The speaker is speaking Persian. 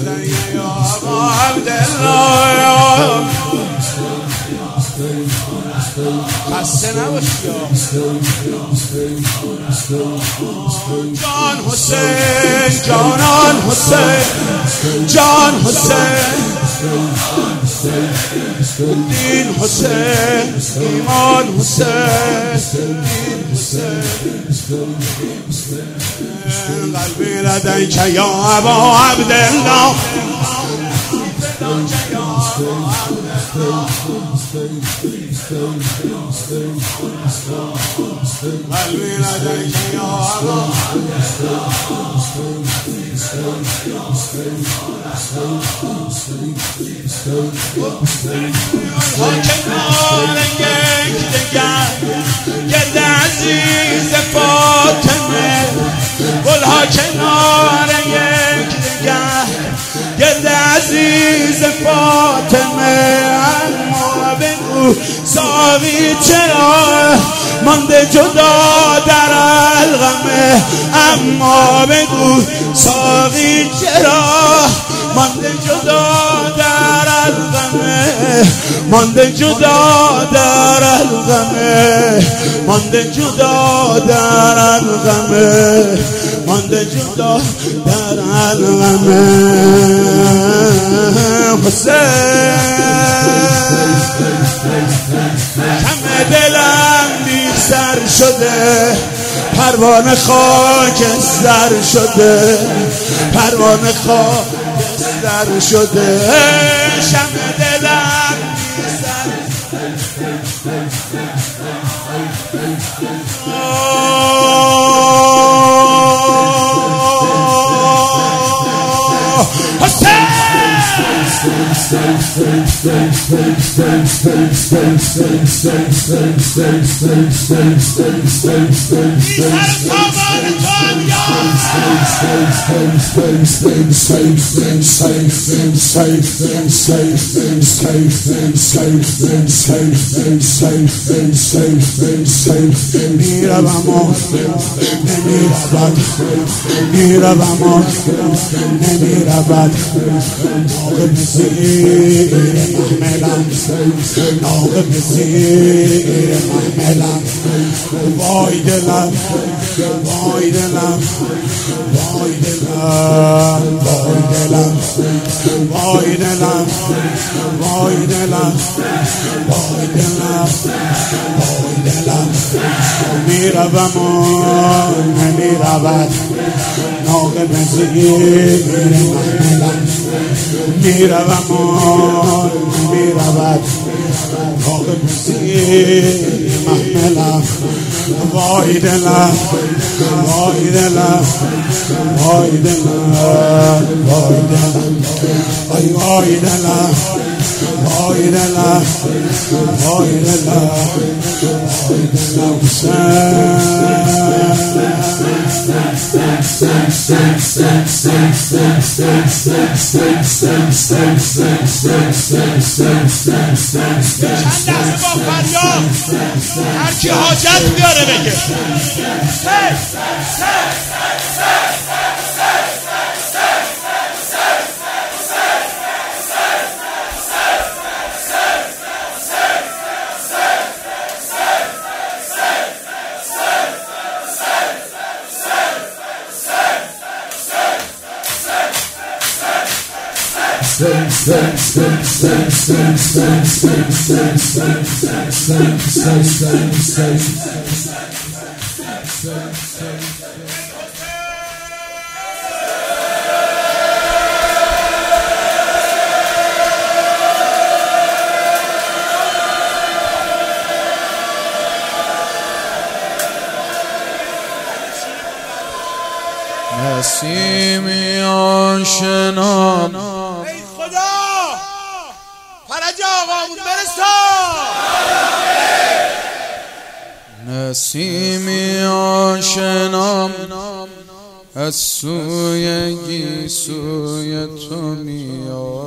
یا ابا عبدالله خسته نباشی جان حسین جانان حسین جان حسین دین حسین ایمان حسین قلبی لدیک یا ابا عبدالله قلبی لدیک یا ابا کنار یک دگر گرد عزیز فاطمه گلها کنار یک دگر گرد عزیز فاطمه اما بگو ساقی چرا مانده جدا در الغمه اما بگو ساقی چرا مانده جدا در الغمه مانده جدا در الغمه مانده جدا در الغمه مانده جدا در الغمه حسین کم دلم بی سر شده پروانه خاک سر شده پروانه خاک سر شده شم دلم بی سر حسین ناغم زیر محملم وای دلم وای دلم وای دلم وای دلم وای دلم وای دلم وای دلم وای دلم میروم و نمیرود ناغم زیر محملم میروم و نمیرود ناغم زیر محملم وای دلم وای دلم وای دلم وای دلم وای وای دلم وای دلم وای دلم وای دلم چند لحظه با فریاد هر کی حاجت بیاره بگه نسیمی آشنام ای خدا فرج آقامون برسان نسیمی آشنام از سوی گیسوی تو میاد